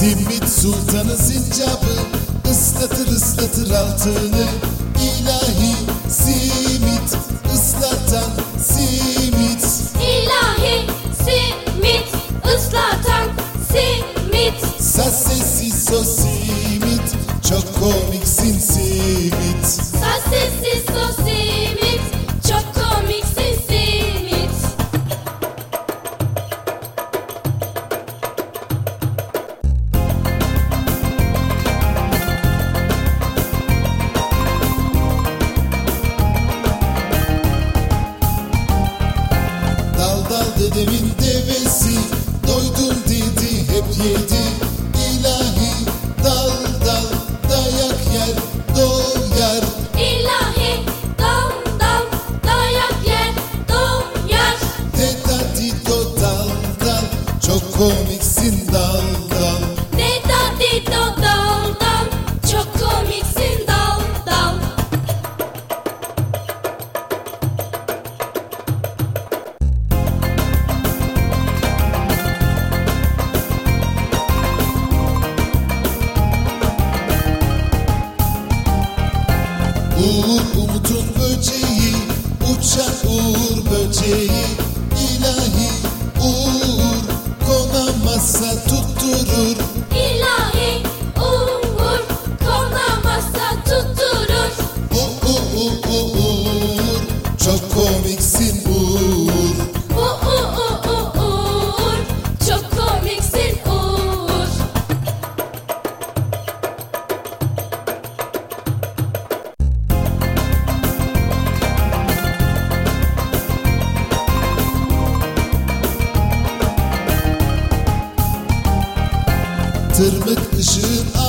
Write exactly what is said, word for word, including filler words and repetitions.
Simit sultanı sincabı ıslatır ıslatır altını. İlahi simit ıslatan simit. İlahi simit ıslatan simit. Saz sessiz o simit, çok komiksin simit. Saz sessiz o simit, çok komiksin simit. Dal dal dedemin devesi, doydum dedi hep yedi. İlahi dal dal dayak yer doyar. İlahi dal dal dayak yer doyar. Deda dido dal dal, çok komiksin dal dal. Deda dido dal dal, çok komiksin dal dal. Uğur umutun böceği, uçan uğur böceği. İlahi uğur konamazsa tutturur. İlahi uğur konamazsa tutturur. U u u u uğur, çok komiksin uğur. U u u u uğur, çok komiksin uğur. Tırmık ışığın